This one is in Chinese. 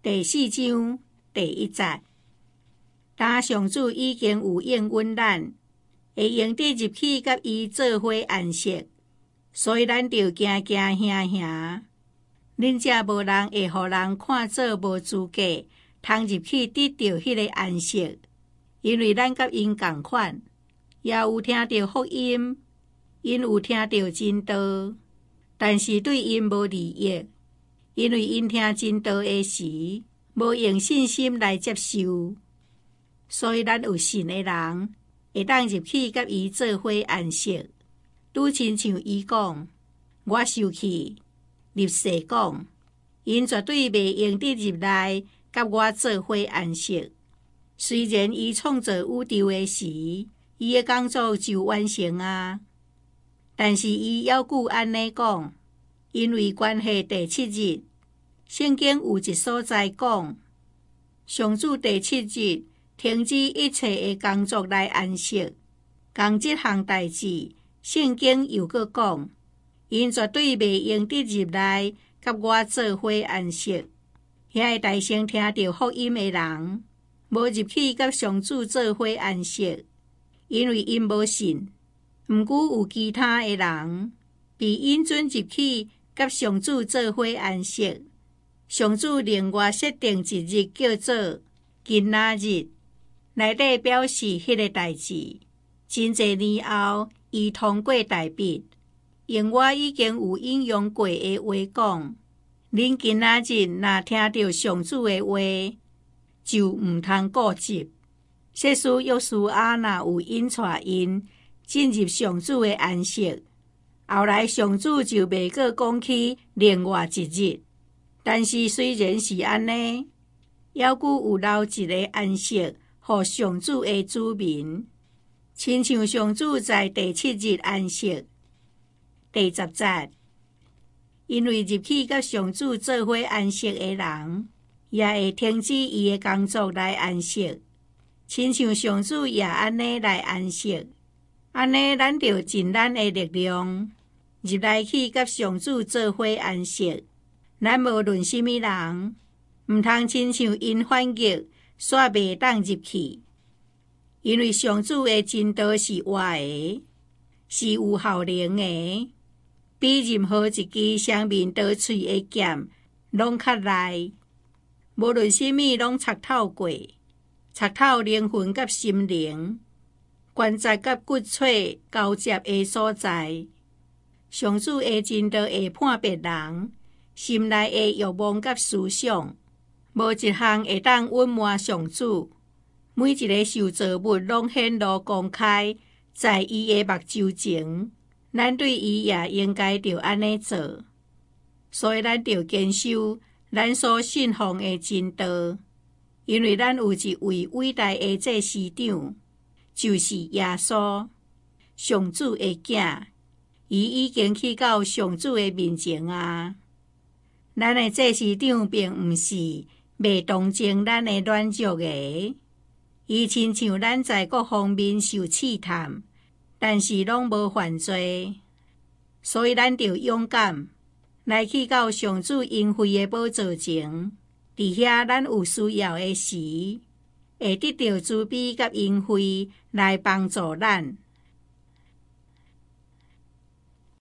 第4章第1節，當上主已經有應允咱，會用得入去甲伊做伙安息，所以咱就行行行行。恁才無人會互人看做無資格，通入去得到迄個安息，因為咱甲因共款，也有聽到福音，因有聽到真道，但是對因無利益。因為因聽真道的時，無用信心來接受，所以咱有信的人會當入去甲伊做伙安息。拄親像伊講，我受氣立誓講，因絕對袂用得入來甲我做伙安息。雖然伊創造宇宙的時，伊的工作就完成啊，但是伊猶舊安尼講。因為關係第7日，聖經有一所在講，上主第7日停止一切的工作來安息。講這項代志，聖經又閣講，因絕對袂用得入來甲我做伙安息。遐個大聲聽到福音的人，無入去甲上主做伙安息，因為因無信。毋過有其他的人，比因準入去甲上主做伙安息。上主另外設定一日叫做今仔日，內底表示迄個代志。真濟年後，伊通過大筆，用我已經有引用過的話講：恁今仔日若聽到上主的話，就毋通固執。說書約書亞若有引帶因進入上主的安息。後來上主就袂閣講起另外一日，但是雖然是安尼，猶閣有留一個安息，予上主的子民，親像上主在第7日安息。第10節，因為入去甲上主做伙安息的人，也會停止伊的工作來安息，親像上主也安尼來安息。安尼咱就盡咱的力量入來去甲上主做伙安息。咱無論什麼人，毋通親像因反擊，煞袂當入去。因為上主的真道是活的，是有效能的，比任何一支雙面刀喙的劍攏較利。無論什麼攏插透過，插透靈魂甲心靈，關節甲骨髓交接的所在。上主的真道會判別人心內的欲望甲思想，無一項會當隱瞞上主。每一個受造物攏顯露公開，在伊的目睭前，咱對伊也應該着安尼做。所以咱着堅守咱所信奉的真道，因為咱有一位偉大的祭司長，就是耶穌，上主的囝。伊已經去到上主的面前啊！咱的祭司長並毋是未同情咱的軟弱的，伊親像咱在各方面受試探，但是攏無犯罪，所以咱就勇敢來去到上主恩惠的寶座前，佇遐咱有需要的時，會得到慈悲甲恩惠來幫助咱。